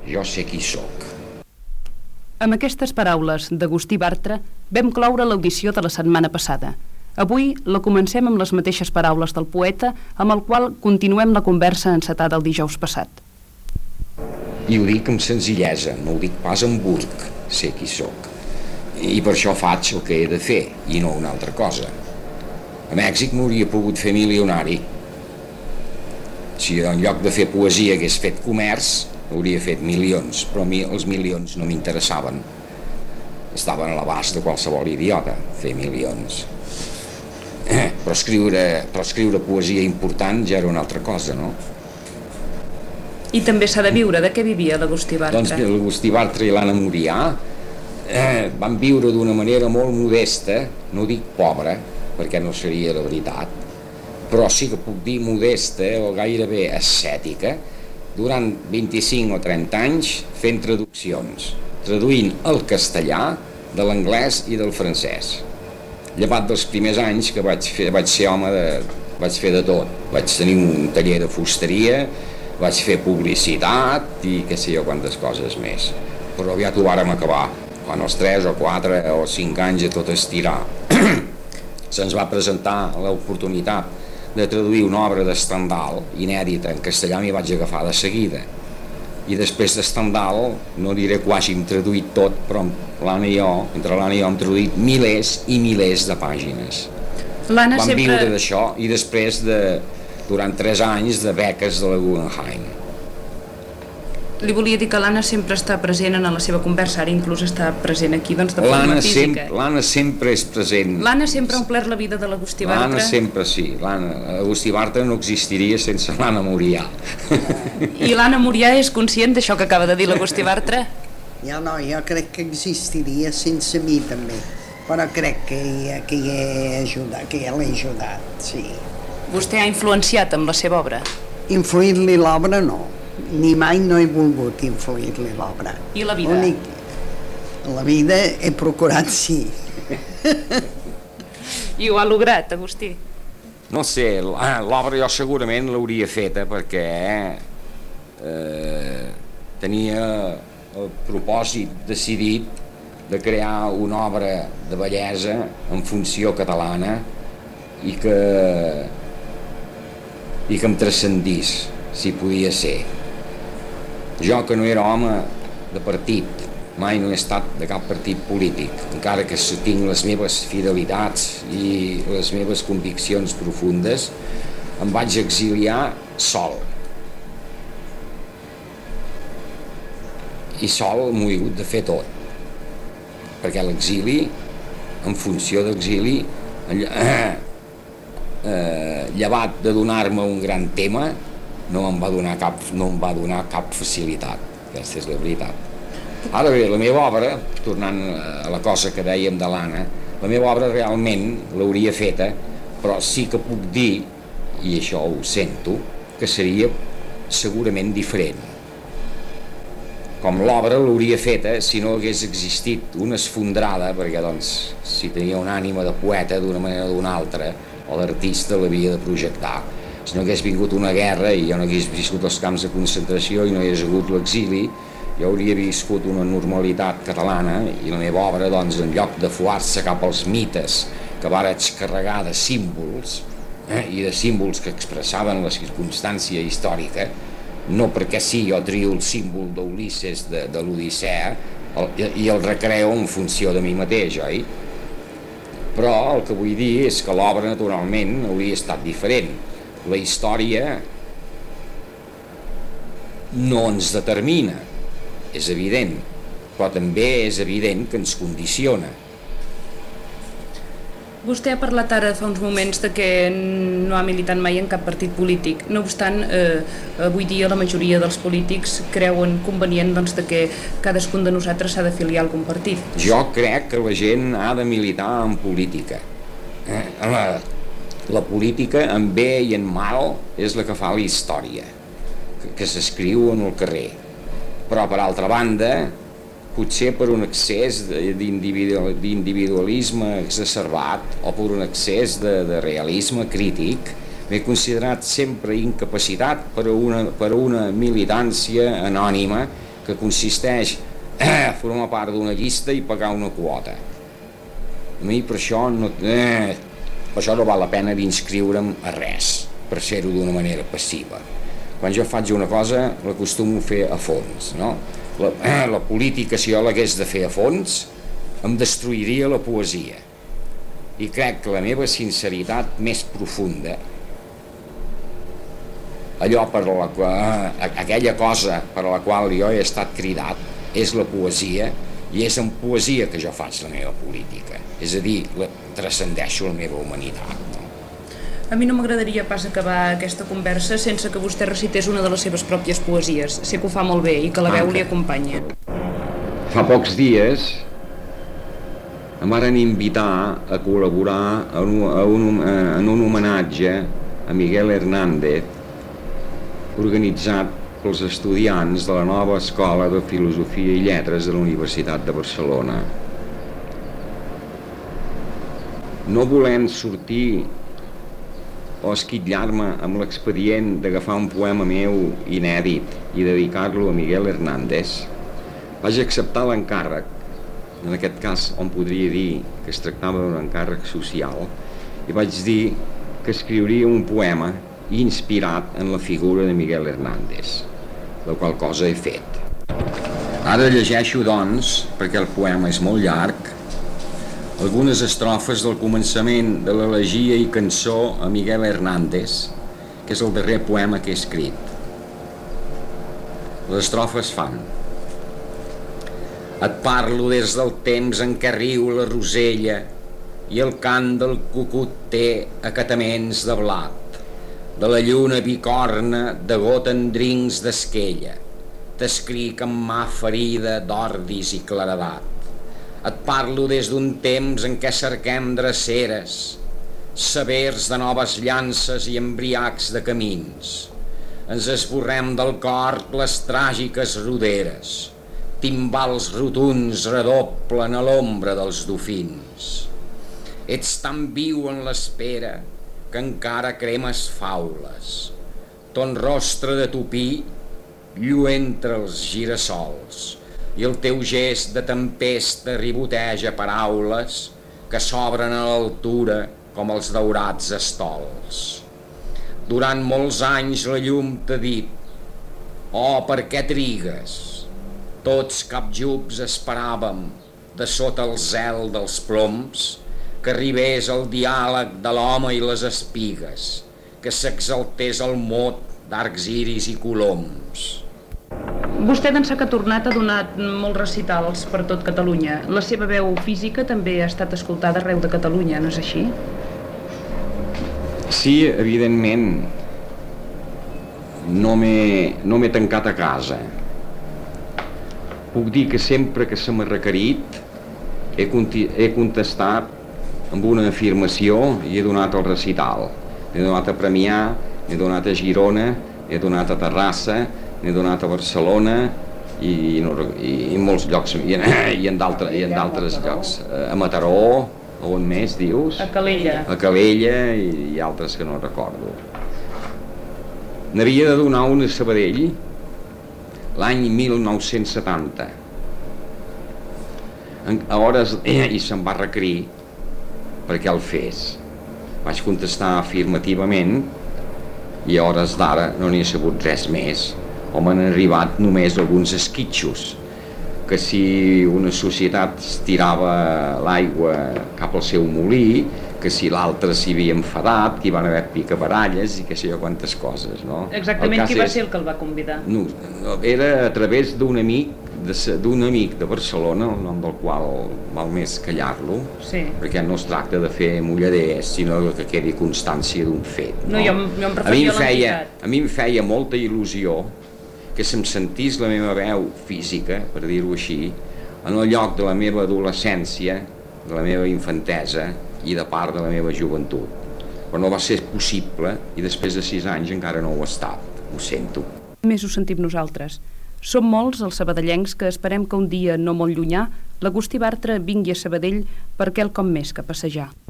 jo sé qui sóc. Amb aquestes paraules d'Agustí Bartra vam cloure l'audició de la setmana passada. Avui la comencem amb les mateixes paraules del poeta, amb el qual continuem la conversa encetada el dijous passat. I ho dic amb senzillesa, no ho dic pas amb burc, sé qui sóc. I per això faig el que he de fer, i no una altra cosa. A Mèxic m'hauria pogut fer milionari. Si en lloc de fer poesia hagués fet comerç, hauria fet milions, però a mi els milions no m'interessaven. Estaven a l'abast de qualsevol idiota, fer milions. Però escriure poesia important ja era una altra cosa, no? I també s'ha de viure. De què vivia l'Agustí Bartra? Doncs l'Agustí Bartra i l'Anna Murià van viure d'una manera molt modesta, no dic pobra, perquè no seria la veritat, però sí que puc dir modesta o gairebé ascètica, durant 25 o 30 anys fent traduccions, traduint el castellà de l'anglès i del francès. Llevat dels primers anys que vaig fer de tot. Vaig tenir un taller de fusteria, vaig fer publicitat i què sé jo quantes coses més. Però aviat ho vàrem acabar, quan els 3 o 4 o 5 anys de tot estirar. Se'ns va presentar l'oportunitat de traduir una obra de Stendhal, inèdita en castellà, m'hi vaig agafar de seguida. I després de Stendhal, no diré que ho hàgim traduït tot, però entre l'Anna i jo hem traduït milers i milers de pàgines. Vam viure d'això i després durant 3 anys de beques de la Guggenheim. Li volia dir que l'Anna sempre està present en la seva conversa, ara inclús està present aquí de forma física. L'Anna sempre és present. L'Anna sempre ha omplert la vida de l'Agustí Bartra. L'Anna sempre sí. L'Agustí Bartra no existiria sense l'Anna Murià. I l'Anna Murià és conscient d'això que acaba de dir l'Agustí Bartra? Jo no, jo crec que existiria sense mi també, però crec que l'he ajudat, sí. Vostè ha influenciat amb la seva obra? Influir-li l'obra no. Ni mai no he volgut influir-li l'obra. I la vida? La vida he procurat sí. I ho ha lograt, Agustí? No sé, l'obra jo segurament l'hauria feta perquè tenia el propòsit decidit de crear una obra de bellesa en funció catalana i que em transcendís, si podia ser. Jo, que no era home de partit, mai no he estat de cap partit polític, encara que tinc les meves fidelitats i les meves conviccions profundes, em vaig exiliar sol. I sol m'ho he hagut de fer tot, perquè l'exili, en funció d'exili, llevat de donar-me un gran tema, no em va donar cap facilitat. Aquesta és la veritat. Ara bé, la meva obra, tornant a la cosa que dèiem de l'Anna, la meva obra realment l'hauria feta, però sí que puc dir, i això ho sento, que seria segurament diferent. Com l'obra l'hauria feta si no hagués existit una esfondrada, perquè doncs si tenia una ànima de poeta d'una manera o d'una altra, o d'artista l'havia de projectar. Si no hagués vingut una guerra i jo no hagués viscut els camps de concentració i no hagués hagut l'exili, jo hauria viscut una normalitat catalana i la meva obra, doncs, en lloc de fuar-se cap als mites que vaig carregar de símbols i de símbols que expressaven la circumstància històrica, no perquè sí, jo trio el símbol d'Ulisses de l'Odissea i el recreo en funció de mi mateix, oi? Però el que vull dir és que l'obra, naturalment, hauria estat diferent. La història no ens determina, és evident, però també és evident que ens condiciona. Vostè ha parlat ara fa uns moments de que no ha militat mai en cap partit polític. No obstant, avui dia la majoria dels polítics creuen convenient de que cadascun de nosaltres s'ha d'afiliar a algun partit. Jo crec que la gent ha de militar en política. La política, en bé i en mal, és la que fa la història, que s'escriu en el carrer. Però, per altra banda, potser per un excés d'individualisme exacerbat o per un excés de realisme crític, m'he considerat sempre incapacitat per a una militància anònima que consisteix a formar part d'una llista i pagar una quota. A mi per això no val la pena d'inscriure'm a res, per fer-ho d'una manera passiva. Quan jo faig una cosa l'acostumo a fer a fons, no? La política, si jo l'hagués de fer a fons, em destruiria la poesia. I crec que la meva sinceritat més profunda, aquella cosa per a la qual jo he estat cridat, és la poesia, i és en poesia que jo faig la meva política. És a dir, transcendeixo la meva humanitat. A mi no m'agradaria pas acabar aquesta conversa sense que vostè recités una de les seves pròpies poesies. Sé que ho fa molt bé i que la veu li acompanya. Fa pocs dies em varen invitar a col·laborar en un homenatge a Miguel Hernández organitzat pels estudiants de la nova Escola de Filosofia i Lletres de la Universitat de Barcelona. No volent sortir o esquitllar-me amb l'expedient d'agafar un poema meu inèdit i dedicar-lo a Miguel Hernández, vaig acceptar l'encàrrec, en aquest cas on podria dir que es tractava d'un encàrrec social, i vaig dir que escriuria un poema inspirat en la figura de Miguel Hernández, la qual cosa he fet. Ara llegeixo, doncs, perquè el poema és molt llarg, algunes estrofes del començament de l'elegia i cançó a Miguel Hernández, que és el darrer poema que he escrit. Les estrofes fan: et parlo des del temps en què riu la rosella i el cant del cucut té acataments de blat, de la lluna bicorna degoten drincs d'esquella, t'escric amb mà ferida d'ordis i claredat. Et parlo des d'un temps en què cerquem dreceres, sabers de noves llances i embriacs de camins. Ens esborrem del cor les tràgiques roderes, timbals rotunds redoblen a l'ombra dels dofins. Ets tan viu en l'espera que encara cremes faules. Ton rostre de tupí lluent entre els girassols i el teu gest de tempesta riboteja paraules que s'obren a l'altura com els daurats estols. Durant molts anys la llum t'ha dit: oh, per què trigues? Tots capjubs esperàvem, de sota el zel dels ploms, que arribés el diàleg de l'home i les espigues, que s'exaltés el mot d'arcs iris i coloms. Vostè d'ençà que ha tornat ha donat molts recitals per tot Catalunya. La seva veu física també ha estat escoltada arreu de Catalunya, no és així? Sí, evidentment. No m'he tancat a casa. Puc dir que sempre que se m'ha requerit he contestat amb una afirmació i he donat el recital. He donat a Premià, he donat a Girona, he donat a Terrassa, n'he donat a Barcelona i en molts llocs, i en d'altres llocs. A Mataró, on més, dius? A Calella. A Calella i altres que no recordo. N'havia de donar una a Sabadell l'any 1970. A hores, i se'm va requerir perquè el fes. Vaig contestar afirmativament i a hores d'ara no n'hi he sabut res més. O m'han arribat només alguns esquitxos, que si una societat tirava l'aigua cap al seu molí, que si l'altre s'hi havia enfadat, que hi van haver picabaralles i que sé jo quantes coses, no? Exactament qui va ser el que el va convidar? No, era a través d'un amic de Barcelona, el nom del qual val més callar-lo, sí. Perquè no es tracta de fer mulladers, sinó que quedi constància d'un fet. No, jo em referia a l'entitat. A mi em feia molta il·lusió que se'm sentís la meva veu física, per dir-ho així, en el lloc de la meva adolescència, de la meva infantesa i de part de la meva joventut. Però no va ser possible i després de 6 anys encara no ho ha estat. Ho sento. Més ho sentim nosaltres. Som molts els sabadellencs que esperem que un dia no molt llunyà l'Agustí Bartra vingui a Sabadell per quelcom més que passejar.